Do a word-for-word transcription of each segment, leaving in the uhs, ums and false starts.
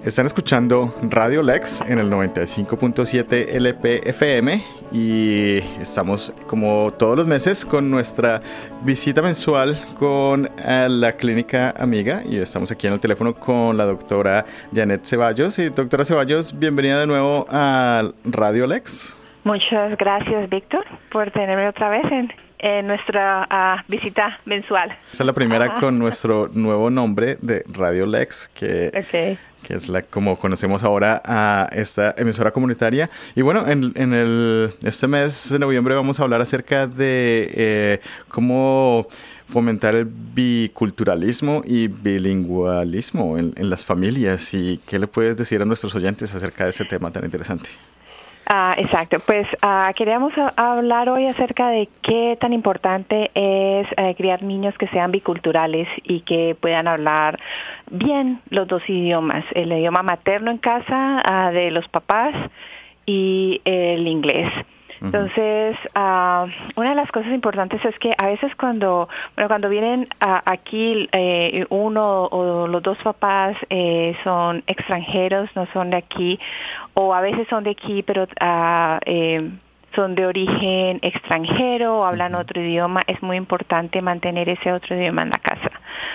Están escuchando Radio Lex en el noventa y cinco punto siete L P F M y estamos como todos los meses con nuestra visita mensual con eh, la Clínica Amiga y estamos aquí en el teléfono con la doctora Janet Ceballos. Y doctora Ceballos, bienvenida de nuevo a Radio Lex. Muchas gracias, Víctor, por tenerme otra vez en, en nuestra uh, visita mensual. Esta es la primera Ajá. con nuestro nuevo nombre de Radio Lex, que... Okay. que es la como conocemos ahora a esta emisora comunitaria. Y bueno, en, en el, este mes de noviembre vamos a hablar acerca de eh, cómo fomentar el biculturalismo y bilingüismo en, en las familias. ¿Y qué le puedes decir a nuestros oyentes acerca de ese tema tan interesante? Ah, exacto. Pues uh, queríamos a, hablar hoy acerca de qué tan importante es uh, criar niños que sean biculturales y que puedan hablar bien los dos idiomas, el idioma materno en casa uh, de los papás y el inglés. Entonces, uh, una de las cosas importantes es que a veces cuando, bueno, cuando vienen uh, aquí eh, uno o los dos papás eh, son extranjeros, no son de aquí, o a veces son de aquí, pero uh, eh, son de origen extranjero o hablan uh-huh. otro idioma, es muy importante mantener ese otro idioma en la casa.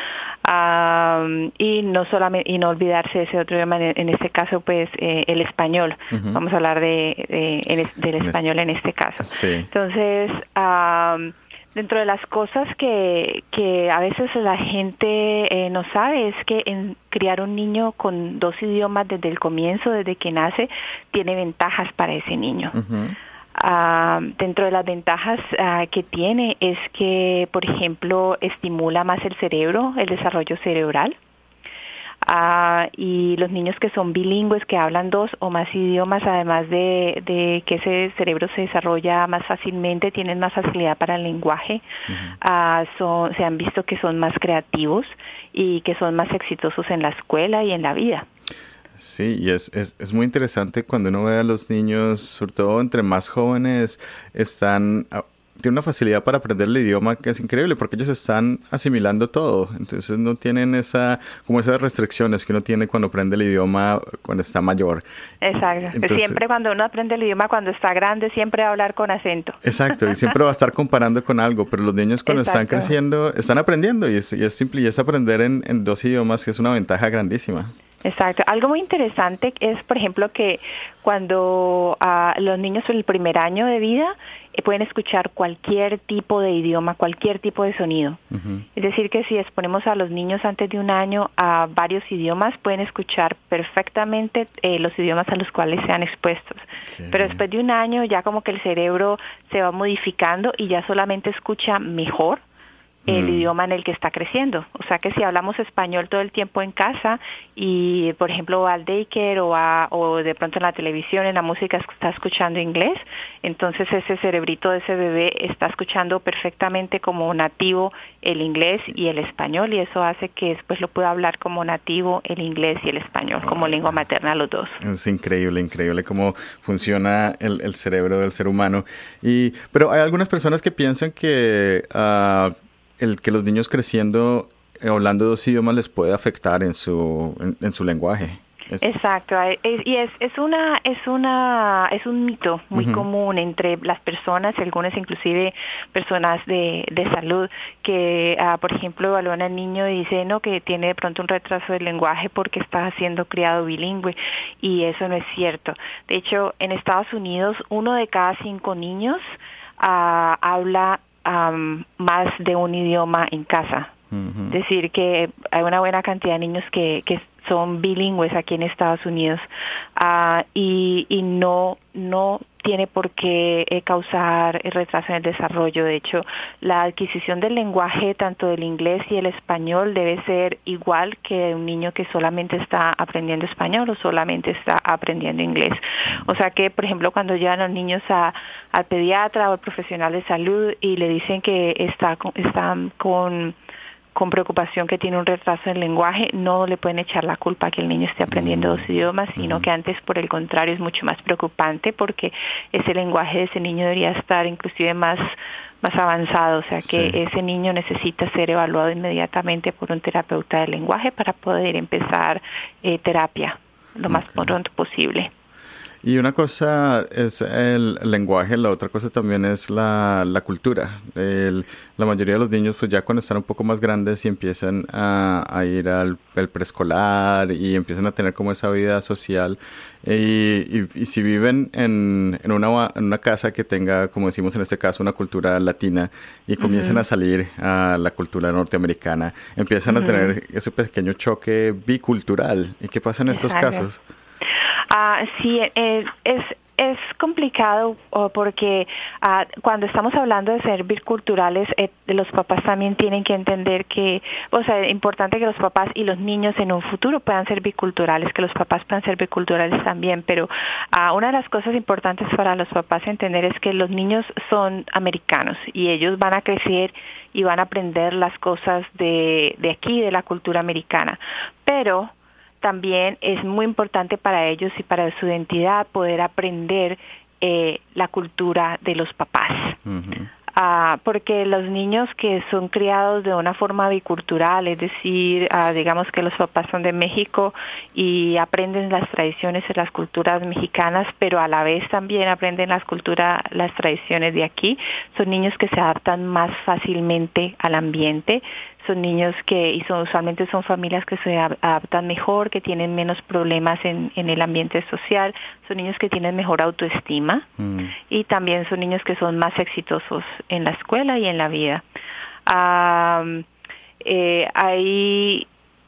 Um, y no solamente y no olvidarse de ese otro idioma, en, en este caso pues eh, el español. Uh-huh. Vamos a hablar de, de en es, del español en este caso. Sí. Entonces, um, dentro de las cosas que que a veces la gente eh, no sabe es que en criar un niño con dos idiomas desde el comienzo, desde que nace, tiene ventajas para ese niño. Uh-huh. Uh, dentro de las ventajas uh, que tiene es que, por ejemplo, estimula más el cerebro, el desarrollo cerebral. Uh, y los niños que son bilingües, que hablan dos o más idiomas, además de, de que ese cerebro se desarrolla más fácilmente, tienen más facilidad para el lenguaje, uh-huh. uh, son, se han visto que son más creativos y que son más exitosos en la escuela y en la vida. Sí, y es, es, es muy interesante cuando uno ve a los niños, sobre todo entre más jóvenes, están, tienen una facilidad para aprender el idioma que es increíble porque ellos están asimilando todo, entonces no tienen esa, como esas restricciones que uno tiene cuando aprende el idioma cuando está mayor. Exacto, entonces, siempre cuando uno aprende el idioma cuando está grande, siempre va a hablar con acento. Exacto, y siempre va a estar comparando con algo, pero los niños cuando Exacto. están creciendo, están aprendiendo y es, y es simple, y es aprender en, en dos idiomas que es una ventaja grandísima. Exacto. Algo muy interesante es, por ejemplo, que cuando uh, los niños en el primer año de vida eh, pueden escuchar cualquier tipo de idioma, cualquier tipo de sonido. Uh-huh. Es decir, que si exponemos a los niños antes de un año a varios idiomas, pueden escuchar perfectamente eh, los idiomas a los cuales sean expuestos. Okay. Pero después de un año ya como que el cerebro se va modificando y ya solamente escucha mejor el mm. idioma en el que está creciendo. O sea que si hablamos español todo el tiempo en casa y, por ejemplo, va al daycare o, a, o de pronto en la televisión, en la música está escuchando inglés, entonces ese cerebrito de ese bebé está escuchando perfectamente como nativo el inglés y el español y eso hace que después lo pueda hablar como nativo el inglés y el español, oh, como lengua materna los dos. Es increíble, increíble cómo funciona el, el cerebro del ser humano. Y, pero hay algunas personas que piensan que... Uh, el que los niños creciendo eh, hablando dos idiomas les puede afectar en su en, en su lenguaje. Es... Exacto, es, y es es una es una es un mito muy uh-huh. común entre las personas, algunas inclusive personas de, de salud que, uh, por ejemplo, evalúan al niño y dicen no que tiene de pronto un retraso del lenguaje porque está siendo criado bilingüe y eso no es cierto. De hecho, en Estados Unidos uno de cada cinco niños uh, habla Um, más de un idioma en casa. Uh-huh. Es decir, que hay una buena cantidad de niños que, que son bilingües aquí en Estados Unidos uh, y, y no no tiene por qué eh, causar retraso en el desarrollo. De hecho, la adquisición del lenguaje, tanto del inglés y el español, debe ser igual que un niño que solamente está aprendiendo español o solamente está aprendiendo inglés. O sea que, por ejemplo, cuando llevan a los niños a, al pediatra o al profesional de salud y le dicen que está, están con... con preocupación que tiene un retraso en el lenguaje, no le pueden echar la culpa a que el niño esté aprendiendo dos idiomas, sino que antes, por el contrario, es mucho más preocupante porque ese lenguaje de ese niño debería estar inclusive más, más avanzado, o sea que sí. ese niño necesita ser evaluado inmediatamente por un terapeuta del lenguaje para poder empezar eh, terapia. lo más Okay. pronto posible. Y una cosa es el lenguaje, la otra cosa también es la, la cultura. El, la mayoría de los niños, pues ya cuando están un poco más grandes y empiezan a, a ir al, al preescolar y empiezan a tener como esa vida social, eh, y, y, y si viven en, en, una, en una casa que tenga, como decimos en este caso, una cultura latina y comiencen uh-huh. a salir a la cultura norteamericana, empiezan uh-huh. a tener ese pequeño choque bicultural. ¿Y qué pasa en estos Exacto. casos? Uh, sí, es, es, es complicado uh, porque uh, cuando estamos hablando de ser biculturales, eh, los papás también tienen que entender que, o sea, es importante que los papás y los niños en un futuro puedan ser biculturales, que los papás puedan ser biculturales también, pero uh, una de las cosas importantes para los papás entender es que los niños son americanos y ellos van a crecer y van a aprender las cosas de, de aquí, de la cultura americana, pero también es muy importante para ellos y para su identidad poder aprender eh, la cultura de los papás. Uh-huh. Uh, porque los niños que son criados de una forma bicultural, es decir, uh, digamos que los papás son de México y aprenden las tradiciones y las culturas mexicanas, pero a la vez también aprenden las culturas, las tradiciones de aquí, son niños que se adaptan más fácilmente al ambiente, son niños que, y son usualmente son familias que se adaptan mejor, que tienen menos problemas en, en el ambiente social, son niños que tienen mejor autoestima mm. y también son niños que son más exitosos en la escuela y en la vida. Um, eh, hay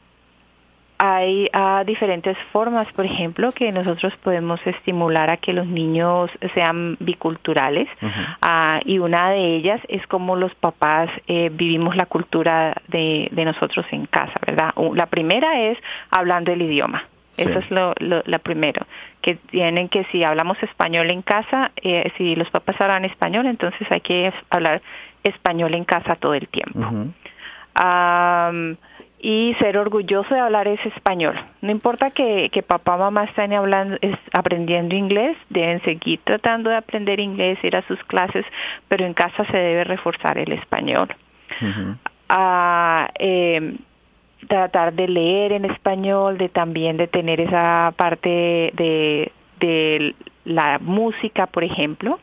hay uh, diferentes formas, por ejemplo, que nosotros podemos estimular a que los niños sean biculturales, uh-huh. uh, y una de ellas es cómo los papás eh, vivimos la cultura de, de nosotros en casa, ¿verdad? La primera es hablando el idioma. Sí. Eso es lo, lo, lo primero, que tienen que, si hablamos español en casa, eh, si los papás hablan español, entonces hay que hablar español en casa todo el tiempo. Uh-huh. Um, y ser orgulloso de hablar ese español. No importa que, que papá o mamá estén hablando, es, aprendiendo inglés, deben seguir tratando de aprender inglés, ir a sus clases, pero en casa se debe reforzar el español. Uh-huh. Uh, eh, tratar de leer en español, de también de tener esa parte de, de la música, por ejemplo.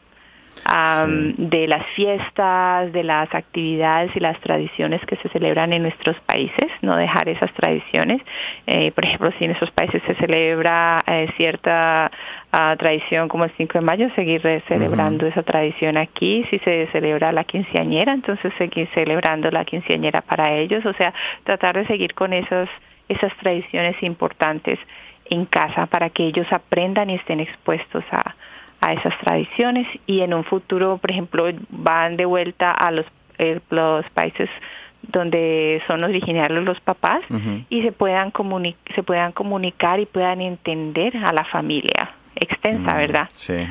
Um, sí. De las fiestas, de las actividades y las tradiciones que se celebran en nuestros países, no dejar esas tradiciones. Eh, por ejemplo, si en esos países se celebra eh, cierta uh, tradición como el cinco de mayo, seguir celebrando uh-huh. esa tradición aquí. Si se celebra la quinceañera, entonces seguir celebrando la quinceañera para ellos. O sea, tratar de seguir con esas, esas tradiciones importantes en casa para que ellos aprendan y estén expuestos a a esas tradiciones y en un futuro, por ejemplo, van de vuelta a los, eh, los países donde son originarios los papás uh-huh. y se puedan comuni- se puedan comunicar y puedan entender a la familia extensa, uh-huh. ¿verdad? Sí.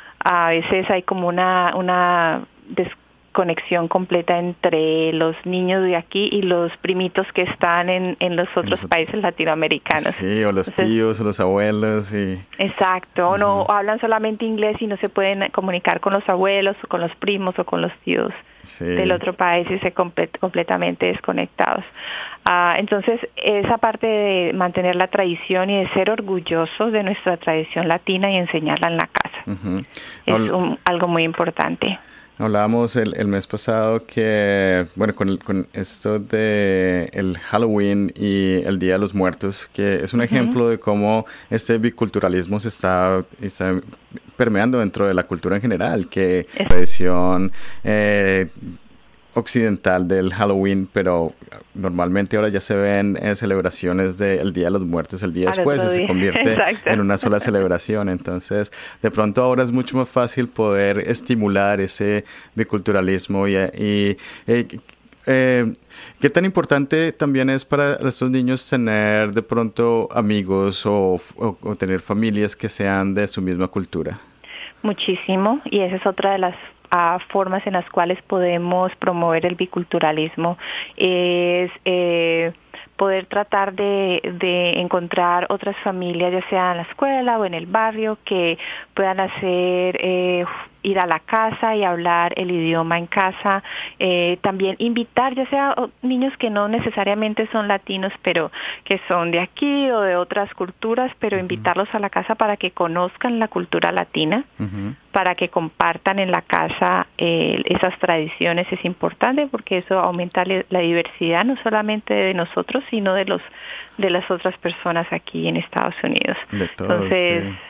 A veces hay como una una desconexión completa entre los niños de aquí y los primitos que están en, en los otros los, países latinoamericanos. Sí, o los Entonces, tíos o los abuelos. Y... Exacto, uh-huh. no hablan solamente inglés y no se pueden comunicar con los abuelos o con los primos o con los tíos sí. del otro país y se complet- completamente desconectados. Uh, entonces, esa parte de mantener la tradición y de ser orgullosos de nuestra tradición latina y enseñarla en la casa uh-huh. es Hol- un, algo muy importante. Hablábamos el, el mes pasado que, bueno, con, con esto de el Halloween y el Día de los Muertos, que es un uh-huh. ejemplo de cómo este biculturalismo se está, está permeando dentro de la cultura en general, que la tradición eh, occidental del Halloween, pero normalmente ahora ya se ven eh, celebraciones del Día de los Muertos el día Al después y día. Se convierte Exacto. En una sola celebración. Entonces, de pronto ahora es mucho más fácil poder estimular ese biculturalismo y, y eh, eh, ¿qué tan importante también es para estos niños tener de pronto amigos o, o, o tener familias que sean de su misma cultura? Muchísimo, y esa es otra de las a formas en las cuales podemos promover el biculturalismo, es eh, poder tratar de, de encontrar otras familias, ya sea en la escuela o en el barrio, que puedan hacer eh, ir a la casa y hablar el idioma en casa, eh, también invitar ya sea niños que no necesariamente son latinos, pero que son de aquí o de otras culturas, pero uh-huh. invitarlos a la casa para que conozcan la cultura latina, uh-huh. para que compartan en la casa eh, esas tradiciones. Es importante porque eso aumenta la diversidad no solamente de nosotros, sino de los de las otras personas aquí en Estados Unidos. De todos, Entonces, sí.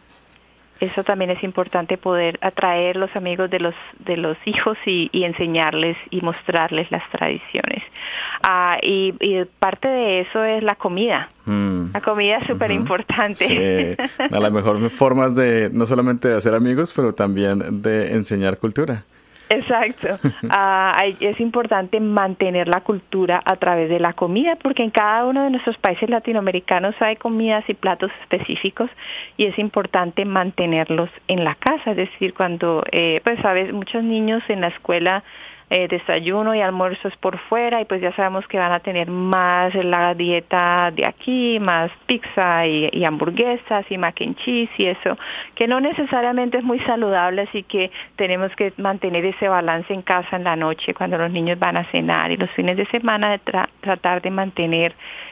Eso también es importante, poder atraer los amigos de los de los hijos y, y enseñarles y mostrarles las tradiciones. Uh, y, y parte de eso es la comida. Mm. La comida es súper importante. Sí, a las mejores formas de no solamente de hacer amigos, pero también de enseñar cultura. Exacto. Uh, es importante mantener la cultura a través de la comida, porque en cada uno de nuestros países latinoamericanos hay comidas y platos específicos y es importante mantenerlos en la casa. Es decir, cuando, eh, pues, sabes, muchos niños en la escuela Eh, desayuno y almuerzo es por fuera y pues ya sabemos que van a tener más la dieta de aquí, más pizza y, y hamburguesas y mac and cheese y eso, que no necesariamente es muy saludable, así que tenemos que mantener ese balance en casa en la noche cuando los niños van a cenar, y los fines de semana de tra- tratar de mantener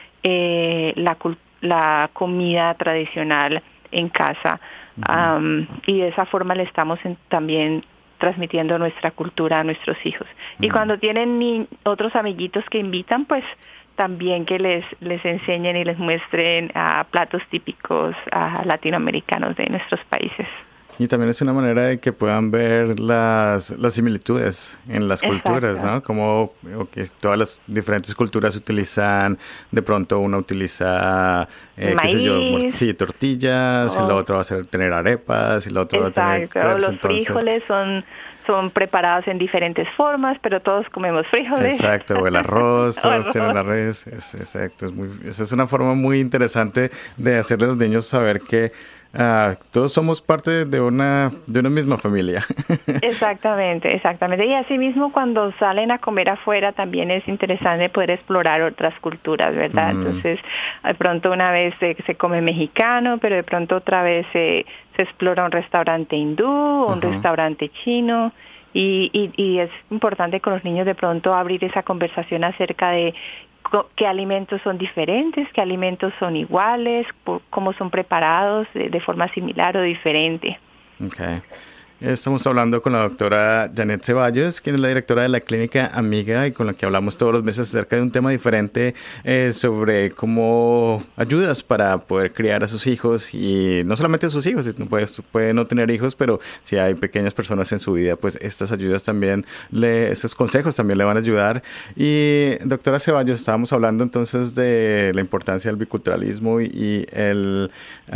eh, la, la comida tradicional en casa. Uh-huh. Um, y de esa forma le estamos en, también transmitiendo nuestra cultura a nuestros hijos. Y mm. cuando tienen ni otros amiguitos que invitan, pues también que les les enseñen y les muestren uh, platos típicos uh, latinoamericanos de nuestros países. Y también es una manera de que puedan ver las, las similitudes en las Exacto. culturas, ¿no? Como okay, todas las diferentes culturas utilizan, de pronto uno utiliza, eh, qué sé yo, sí, tortillas, oh. y la otra va a ser tener arepas, y la otra Exacto. va a tener crepes. Los entonces... frijoles son... son preparados en diferentes formas, pero todos comemos frijoles. Exacto, o el arroz, todos tienen arroz. Es, exacto, es muy, esa es una forma muy interesante de hacerle a los niños saber que uh, todos somos parte de una de una misma familia. Exactamente, exactamente. Y asimismo, cuando salen a comer afuera, también es interesante poder explorar otras culturas, ¿verdad? Mm. Entonces, de pronto una vez se, se come mexicano, pero de pronto otra vez se... se explora un restaurante hindú, un uh-huh. restaurante chino, y, y, y es importante con los niños de pronto abrir esa conversación acerca de co- qué alimentos son diferentes, qué alimentos son iguales, por, cómo son preparados de, de forma similar o diferente. Okay. Estamos hablando con la doctora Janet Ceballos, quien es la directora de la Clínica Amiga y con la que hablamos todos los meses acerca de un tema diferente eh, sobre cómo ayudas para poder criar a sus hijos, y no solamente a sus hijos, pues, puede no tener hijos, pero si hay pequeñas personas en su vida, pues estas ayudas también, le, estos consejos también le van a ayudar. Y doctora Ceballos, estábamos hablando entonces de la importancia del biculturalismo y, y el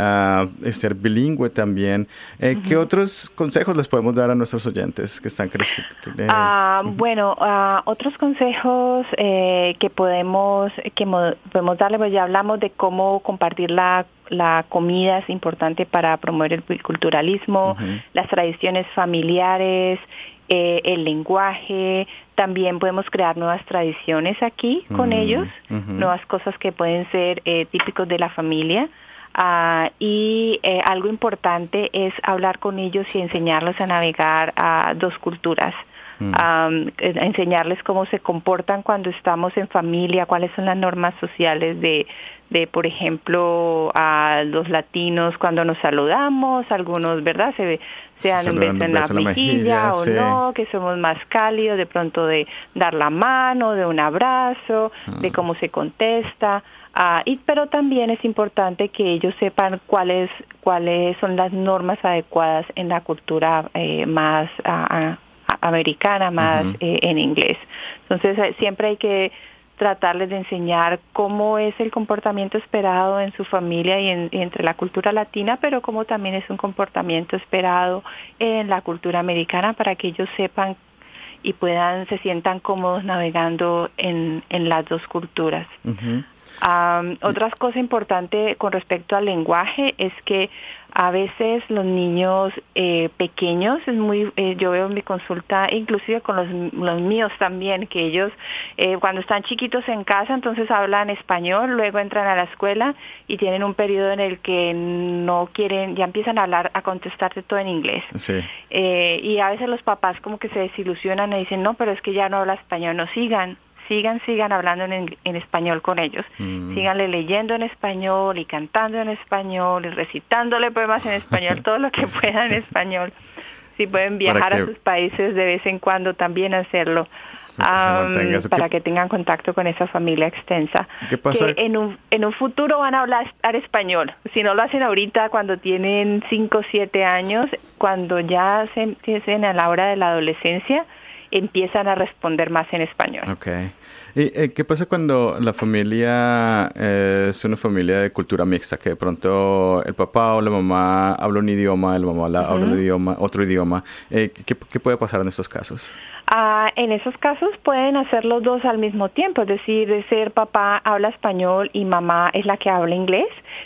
uh, ser bilingüe también. Eh, uh-huh. ¿Qué otros consejos les podemos dar a nuestros oyentes que están creciendo? Uh, bueno, uh, otros consejos eh, que podemos que mo- podemos darle, pues ya hablamos de cómo compartir la la comida, es importante para promover el biculturalismo, uh-huh. las tradiciones familiares, eh, el lenguaje. También podemos crear nuevas tradiciones aquí uh-huh. con ellos, uh-huh. nuevas cosas que pueden ser eh, típicos de la familia. Uh, y eh, algo importante es hablar con ellos y enseñarlos a navegar a dos culturas, mm. um, enseñarles cómo se comportan cuando estamos en familia, cuáles son las normas sociales de, de por ejemplo, a los latinos cuando nos saludamos, algunos, ¿verdad? Se, se dan un beso en la mejilla, mejilla o sí. no, que somos más cálidos, de pronto de dar la mano, de un abrazo, mm. de cómo se contesta. Uh, y, pero también es importante que ellos sepan cuáles cuáles son las normas adecuadas en la cultura eh, más uh, uh, americana, más uh-huh. eh, en inglés. Entonces, eh, siempre hay que tratarles de enseñar cómo es el comportamiento esperado en su familia y, en, y entre la cultura latina, pero cómo también es un comportamiento esperado en la cultura americana, para que ellos sepan y puedan, se sientan cómodos navegando en, en las dos culturas. Uh-huh. Um, otra cosa importante con respecto al lenguaje es que a veces los niños eh, pequeños, es muy, eh, yo veo en mi consulta, inclusive con los, los míos también, que ellos eh, cuando están chiquitos en casa, entonces hablan español, luego entran a la escuela y tienen un periodo en el que no quieren, ya empiezan a hablar, a contestarte todo en inglés. Sí. Eh, y a veces los papás como que se desilusionan y dicen, no, pero es que ya no habla español, no sigan. Sigan, sigan hablando en, en español con ellos. Mm. Síganle leyendo en español y cantando en español y recitándole poemas en español, todo lo que puedan en español. Si pueden viajar para que, a sus países de vez en cuando, también hacerlo. Um, que para que, que tengan contacto con esa familia extensa. ¿Qué pasa? Que en un, en un futuro van a hablar español. Si no lo hacen ahorita, cuando tienen cinco o siete años, cuando ya se empiecen a la hora de la adolescencia, empiezan a responder más en español. Okay. ¿Y eh, qué pasa cuando la familia eh, es una familia de cultura mixta? Que de pronto el papá o la mamá habla un idioma, el mamá la, uh-huh. habla un idioma, otro idioma. Eh, ¿qué, ¿Qué puede pasar en estos casos? Uh, en esos casos pueden hacer los dos al mismo tiempo, es decir, de ser papá habla español y mamá es la que habla inglés,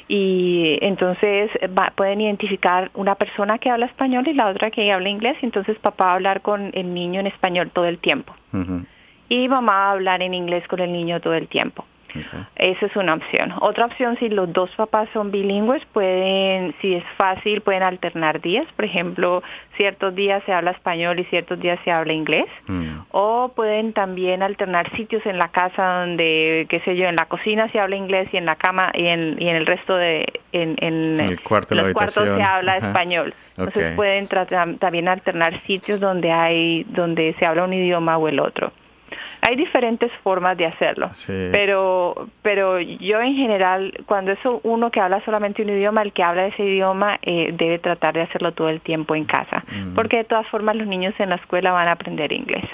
y entonces va, pueden identificar una persona que habla español y la otra que habla inglés, y entonces papá va a hablar con el niño en español todo el tiempo. Uh-huh. Y mamá va a hablar en inglés con el niño todo el tiempo. Okay. Esa es una opción. Otra opción, si los dos papás son bilingües, pueden, si es fácil, pueden alternar días. Por ejemplo, ciertos días se habla español y ciertos días se habla inglés. Mm. O pueden también alternar sitios en la casa donde, qué sé yo, en la cocina se habla inglés y en la cama y en, y en el resto de, en, en, el cuarto, los la cuartos se habla Ajá. español. Entonces okay. pueden tratar, también alternar sitios donde hay, donde se habla un idioma o el otro. Hay diferentes formas de hacerlo, sí. pero pero yo en general, cuando es uno que habla solamente un idioma, el que habla ese idioma eh, debe tratar de hacerlo todo el tiempo en casa, mm. porque de todas formas los niños en la escuela van a aprender inglés.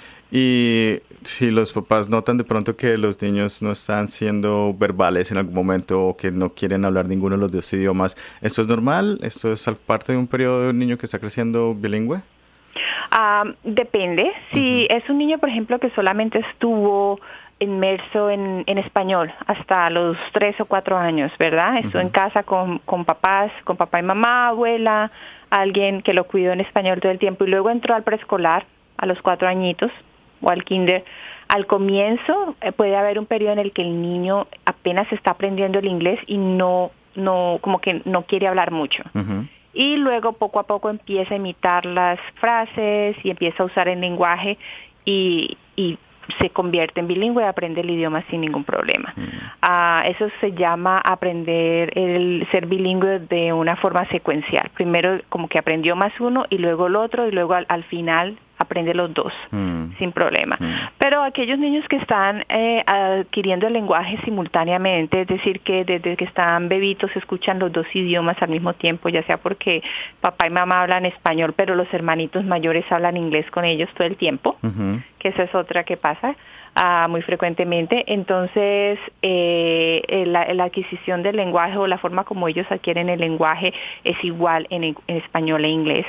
Y si los papás notan de pronto que los niños no están siendo verbales en algún momento o que no quieren hablar ninguno de los dos idiomas, ¿esto es normal? ¿Esto es parte de un periodo de un niño que está creciendo bilingüe? Um, depende. Si uh-huh. es un niño, por ejemplo, que solamente estuvo inmerso en, en español hasta los tres o cuatro años, ¿verdad? Estuvo uh-huh. en casa con, con papás, con papá y mamá, abuela, alguien que lo cuidó en español todo el tiempo, y luego entró al preescolar a los cuatro añitos o al kinder. Al comienzo eh, puede haber un periodo en el que el niño apenas está aprendiendo el inglés y no, no, como que no quiere hablar mucho. Uh-huh. Y luego poco a poco empieza a imitar las frases y empieza a usar el lenguaje y, y se convierte en bilingüe y aprende el idioma sin ningún problema. Mm. Uh, eso se llama aprender el ser bilingüe de una forma secuencial. Primero como que aprendió más uno y luego el otro y luego al, al final aprende los dos, mm. sin problema. Mm. Pero aquellos niños que están eh, adquiriendo el lenguaje simultáneamente, es decir, que desde que están bebitos escuchan los dos idiomas al mismo tiempo, ya sea porque papá y mamá hablan español, pero los hermanitos mayores hablan inglés con ellos todo el tiempo, uh-huh. que esa es otra que pasa uh, muy frecuentemente. Entonces, eh, la, la adquisición del lenguaje o la forma como ellos adquieren el lenguaje es igual en, en español e inglés.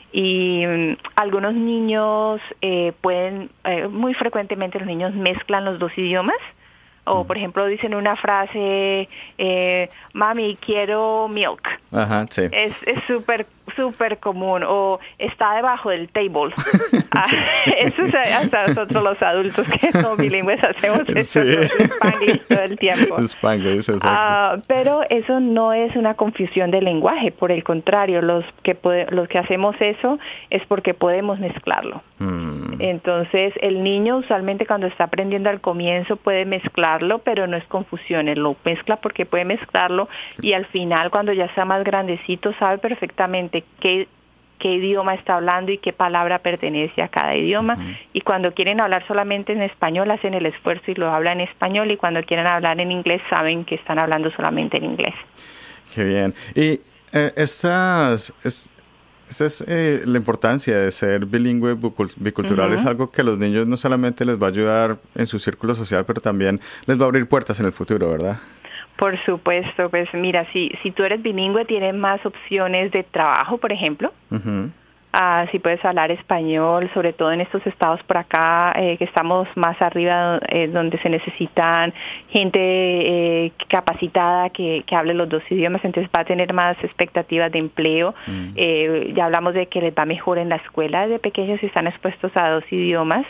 Y um, algunos niños eh, pueden, eh, muy frecuentemente los niños mezclan los dos idiomas. O, por ejemplo, dicen una frase, eh, mami, quiero milk. Ajá, sí. Es es súper, súper común. O está debajo del table. Ah, eso es hasta nosotros los adultos que son bilingües hacemos eso, sí. Spanglish todo el tiempo. Spanglish, exacto. Uh, pero eso no es una confusión de lenguaje. Por el contrario, los que, pode- los que hacemos eso es porque podemos mezclarlo. Mm. Entonces, el niño usualmente cuando está aprendiendo al comienzo puede mezclar, pero no es confusión, él lo mezcla porque puede mezclarlo y al final cuando ya está más grandecito sabe perfectamente qué, qué idioma está hablando y qué palabra pertenece a cada idioma. Uh-huh. Y cuando quieren hablar solamente en español hacen el esfuerzo y lo hablan en español, y cuando quieren hablar en inglés saben que están hablando solamente en inglés. Qué bien. Y eh, estas... Es... Esa es eh, la importancia de ser bilingüe, bicultural. Uh-huh. Es algo que a los niños no solamente les va a ayudar en su círculo social, pero también les va a abrir puertas en el futuro, ¿verdad? Por supuesto. Pues mira, si, si tú eres bilingüe, tienes más opciones de trabajo, por ejemplo. Uh-huh. Uh, si puedes hablar español, sobre todo en estos estados por acá, eh, que estamos más arriba, eh, donde se necesitan gente eh, capacitada que, que hable los dos idiomas, entonces va a tener más expectativas de empleo. Mm. Eh, ya hablamos de que les va mejor en la escuela desde pequeños si están expuestos a dos idiomas.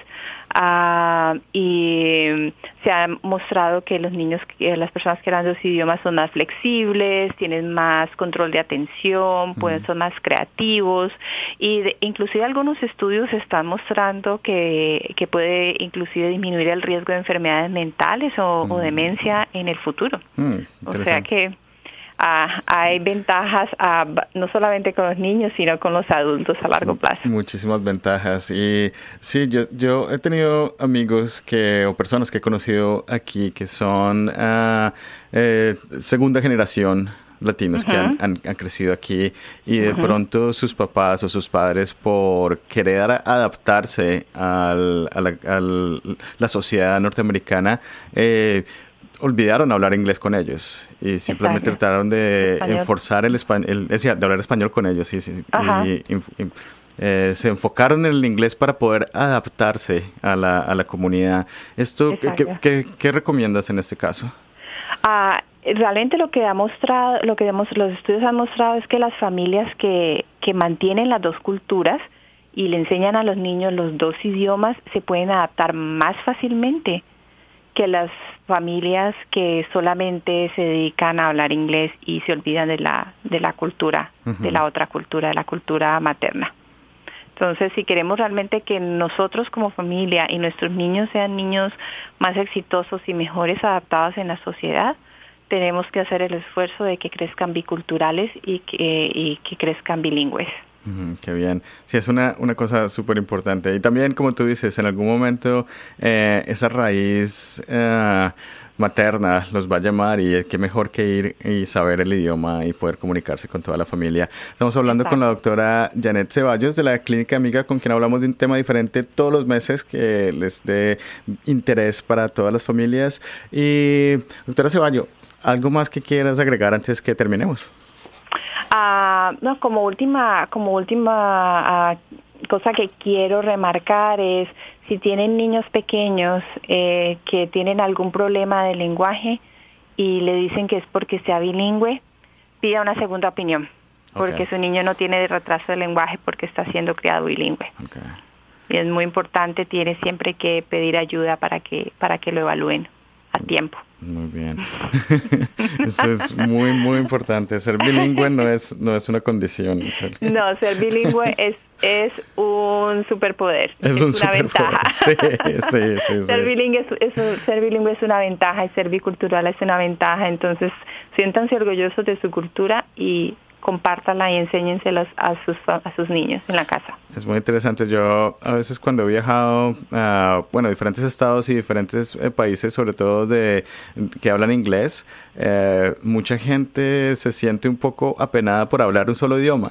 Uh, y se ha mostrado que los niños, que las personas que hablan dos idiomas son más flexibles, tienen más control de atención, pueden, mm. son más creativos, y de, inclusive algunos estudios están mostrando que, que puede inclusive disminuir el riesgo de enfermedades mentales o, mm. o demencia en el futuro. Mm, o sea que Uh, hay ventajas uh, no solamente con los niños, sino con los adultos a largo plazo. Muchísimas ventajas. Y sí, yo, yo he tenido amigos que o personas que he conocido aquí que son uh, eh, segunda generación latinos, uh-huh. que han, han, han crecido aquí, y de uh-huh. pronto sus papás o sus padres, por querer adaptarse al, a, la, a la sociedad norteamericana, eh, olvidaron hablar inglés con ellos y simplemente Exacto. trataron de español. enforzar el español, de hablar español con ellos, y, y, y, y eh, se enfocaron en el inglés para poder adaptarse a la, a la comunidad. Esto, ¿qué, qué, qué recomiendas en este caso? Uh, realmente lo que ha mostrado, lo que hemos, los estudios han mostrado es que las familias que, que mantienen las dos culturas y le enseñan a los niños los dos idiomas se pueden adaptar más fácilmente que las familias que solamente se dedican a hablar inglés y se olvidan de la de la cultura, uh-huh. de la otra cultura, de la cultura materna. Entonces, si queremos realmente que nosotros como familia y nuestros niños sean niños más exitosos y mejores adaptados en la sociedad, tenemos que hacer el esfuerzo de que crezcan biculturales y que, y que crezcan bilingües. Mm, qué bien. Sí, es una, una cosa súper importante. Y también, como tú dices, en algún momento eh, esa raíz eh, materna los va a llamar, y qué mejor que ir y saber el idioma y poder comunicarse con toda la familia. Estamos hablando Exacto. con la doctora Janet Ceballos de la Clínica Amiga, con quien hablamos de un tema diferente todos los meses que les dé interés para todas las familias. Y, doctora Ceballos, ¿algo más que quieras agregar antes que terminemos? Uh, no, como última, como última uh, cosa que quiero remarcar es, si tienen niños pequeños eh, que tienen algún problema de lenguaje y le dicen que es porque sea bilingüe, pida una segunda opinión, porque okay. su niño no tiene retraso de lenguaje porque está siendo criado bilingüe. Okay. Y es muy importante, tiene siempre que pedir ayuda para que para que lo evalúen a tiempo. Muy bien. Eso es muy, muy importante. Ser bilingüe no es no es una condición. Ser... No, ser bilingüe es es un superpoder. Es, es un una superpoder. Ventaja. Sí, sí, sí. Ser, sí. Bilingüe es, es, ser bilingüe es una ventaja y ser bicultural es una ventaja. Entonces, siéntanse orgullosos de su cultura y compártala y enséñenselos a sus, a sus niños en la casa. Es muy interesante. Yo a veces cuando he viajado a bueno, diferentes estados y diferentes eh, países, sobre todo de que hablan inglés, eh, mucha gente se siente un poco apenada por hablar un solo idioma.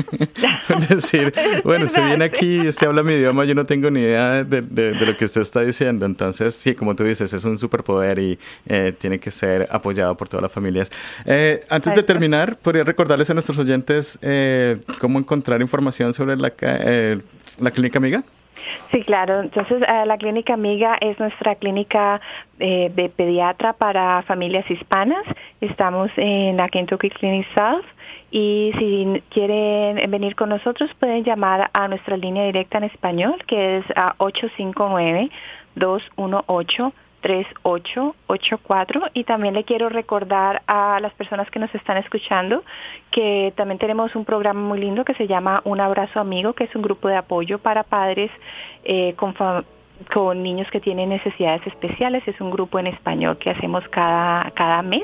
Es decir, bueno, usted viene aquí y usted habla mi idioma, yo no tengo ni idea de, de, de lo que usted está diciendo. Entonces, sí, como tú dices, es un superpoder y eh, tiene que ser apoyado por todas las familias. Eh, antes de terminar, ¿podría recordarles a nuestros oyentes eh, cómo encontrar información sobre la, eh, la Clínica Amiga? Sí, claro. Entonces, uh, la Clínica Amiga es nuestra clínica eh, de pediatra para familias hispanas. Estamos en la Kentucky Clinic South. Y si quieren venir con nosotros, pueden llamar a nuestra línea directa en español, que es a ocho cinco nueve, dos uno ocho, tres ocho ocho cuatro. Y también le quiero recordar a las personas que nos están escuchando que también tenemos un programa muy lindo que se llama Un Abrazo Amigo, que es un grupo de apoyo para padres eh, con fa- con niños que tienen necesidades especiales. Es un grupo en español que hacemos cada, cada mes.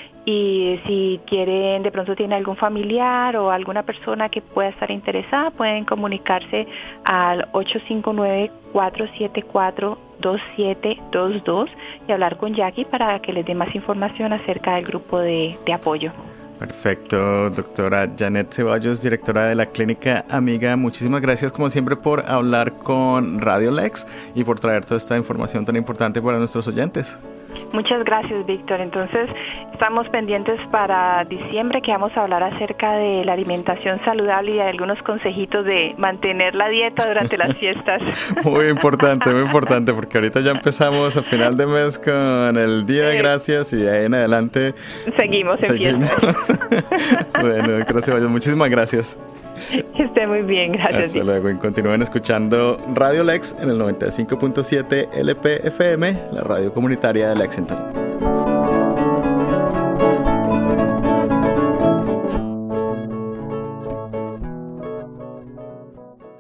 Y si quieren, de pronto tiene algún familiar o alguna persona que pueda estar interesada, pueden comunicarse al ocho cinco nueve, cuatro siete cuatro, dos siete dos dos y hablar con Jackie para que les dé más información acerca del grupo de, de apoyo. Perfecto, doctora Janet Ceballos, directora de la Clínica Amiga. Muchísimas gracias, como siempre, por hablar con Radio Lex y por traer toda esta información tan importante para nuestros oyentes. Muchas gracias, Víctor. Entonces, estamos pendientes para diciembre, que vamos a hablar acerca de la alimentación saludable y de algunos consejitos de mantener la dieta durante las fiestas. Muy importante, muy importante, porque ahorita ya empezamos a final de mes con el Día de Gracias y de ahí en adelante seguimos en seguimos. fiestas. Bueno, doctora Ceballos, muchísimas gracias. Que esté muy bien, gracias. Hasta luego, y continúen escuchando Radio Lex en el noventa y cinco punto siete L P F M, la radio comunitaria de Lexington.